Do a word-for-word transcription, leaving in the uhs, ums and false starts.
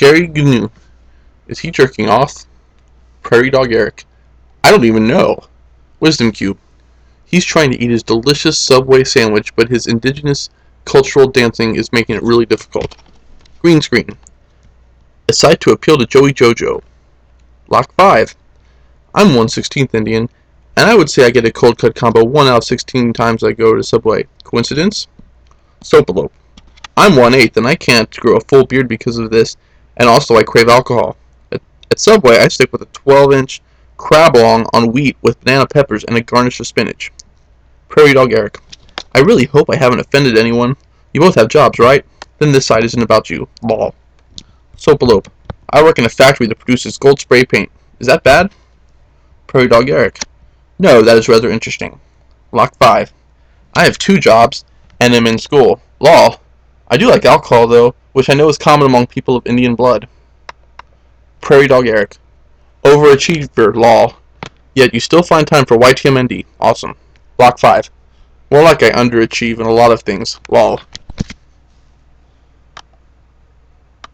Gary Gnu. Is he jerking off? Prairie Dog Eric. I don't even know. Wisdom Cube. He's trying to eat his delicious Subway sandwich, but his indigenous cultural dancing is making it really difficult. Green screen. Decide to appeal to Joey Jojo. Lock five. I'm one sixteenth Indian, and I would say I get a cold cut combo one out of sixteen times I go to Subway. Coincidence? Soapalope. I'm one eighth, and I can't grow a full beard because of this, and also I crave alcohol. At, at Subway, I stick with a twelve inch crab long on wheat with banana peppers and a garnish of spinach. Prairie Dog Eric. I really hope I haven't offended anyone. You both have jobs, right? Then this side isn't about you. Lol. Soapalope. I work in a factory that produces gold spray paint. Is that bad? Prairie Dog Eric. No, that is rather interesting. Lock five. I have two jobs, and am in school. Lol. I do like alcohol, though, which I know is common among people of Indian blood. Prairie Dog Eric. Overachiever, lol. Yet you still find time for Y T M N D. Awesome. Block five. More like I underachieve in a lot of things. Lol.